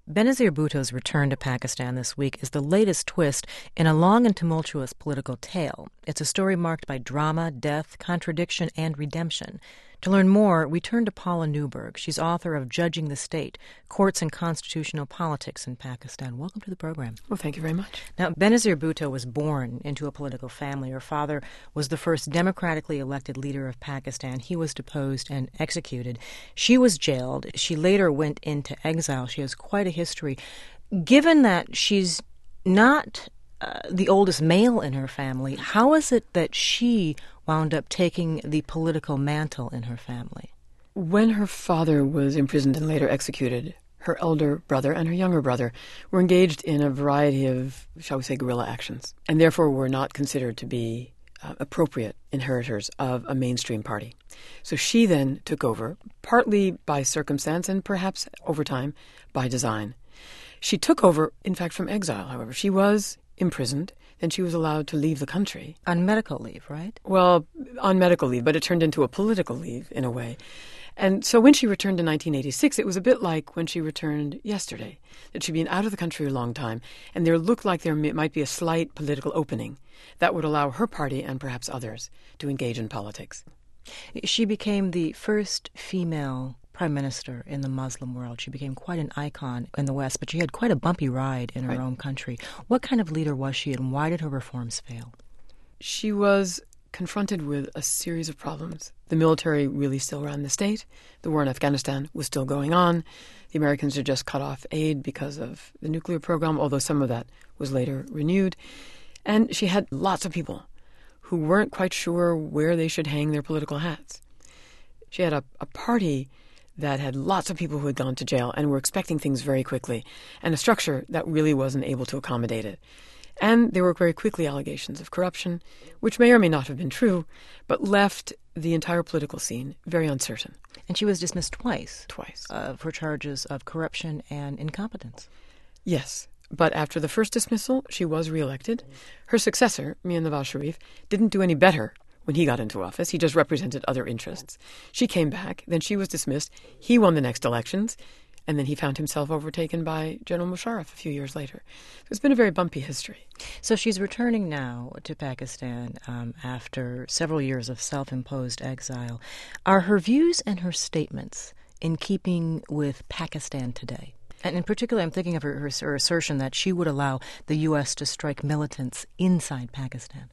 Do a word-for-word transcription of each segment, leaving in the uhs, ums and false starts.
Benazir Bhutto's return to Pakistan this week is the latest twist in a long and tumultuous political tale. It's a story marked by drama, death, contradiction, and redemption. To learn more, we turn to Paula Newberg. She's author of Judging the State, Courts and Constitutional Politics in Pakistan. Welcome to the program. Well, thank you very much. Now, Benazir Bhutto was born into a political family. Her father was the first democratically elected leader of Pakistan. He was deposed and executed. She was jailed. She later went into exile. She has quite a history. Given that she's not uh, the oldest male in her family, how is it that she wound up taking the political mantle in her family? When her father was imprisoned and later executed, her elder brother and her younger brother were engaged in a variety of, shall we say, guerrilla actions, and therefore were not considered to be uh, appropriate inheritors of a mainstream party. So she then took over, partly by circumstance and perhaps over time by design. She took over, in fact, from exile, however. She was imprisoned. Then she was allowed to leave the country. On medical leave, right? Well, on medical leave, but it turned into a political leave in a way. And so when she returned in nineteen eighty-six, it was a bit like when she returned yesterday, that she'd been out of the country a long time, and there looked like there might be a slight political opening that would allow her party and perhaps others to engage in politics. She became the first female prime minister in the Muslim world. She became quite an icon in the West, but she had quite a bumpy ride in her right. own country. What kind of leader was she, and why did her reforms fail? She was confronted with a series of problems. The military really still ran the state. The war in Afghanistan was still going on. The Americans had just cut off aid because of the nuclear program, although some of that was later renewed. And she had lots of people who weren't quite sure where they should hang their political hats. She had a, a party that had lots of people who had gone to jail and were expecting things very quickly, and a structure that really wasn't able to accommodate it. And there were very quickly allegations of corruption, which may or may not have been true, but left the entire political scene very uncertain. And she was dismissed twice. Twice. Uh, for charges of corruption and incompetence. Yes. But after the first dismissal, she was reelected. Her successor, Mian Nawaz Sharif, didn't do any better when he got into office. He just represented other interests. She came back, then she was dismissed. He won the next elections, and then he found himself overtaken by General Musharraf a few years later. So it's been a very bumpy history. So she's returning now to Pakistan um, after several years of self-imposed exile. Are her views and her statements in keeping with Pakistan today? And in particular, I'm thinking of her, her, her assertion that she would allow the U S to strike militants inside Pakistan.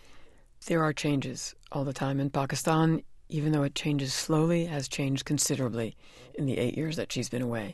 There are changes all the time in Pakistan, even though it changes slowly, has changed considerably in the eight years that she's been away.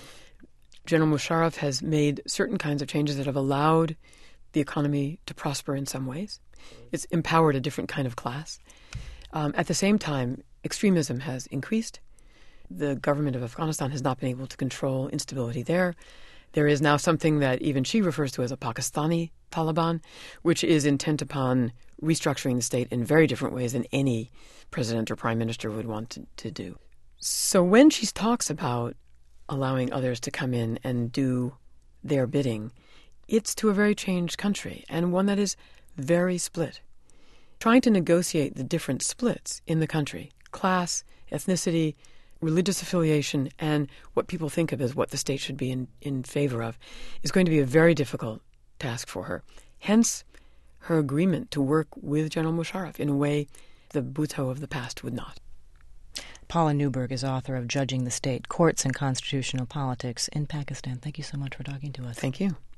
General Musharraf has made certain kinds of changes that have allowed the economy to prosper in some ways. It's empowered a different kind of class. Um, at the same time, extremism has increased. The government of Afghanistan has not been able to control instability there. There is now something that even she refers to as a Pakistani Taliban, which is intent upon restructuring the state in very different ways than any president or prime minister would want to, to do. So when she talks about allowing others to come in and do their bidding, it's to a very changed country, and one that is very split. Trying to negotiate the different splits in the country, class, ethnicity, religious affiliation, and what people think of as what the state should be in, in favor of, is going to be a very difficult task for her. Hence, her agreement to work with General Musharraf in a way the Bhutto of the past would not. Paula Newberg is author of Judging the State, Courts and Constitutional Politics in Pakistan. Thank you so much for talking to us. Thank you.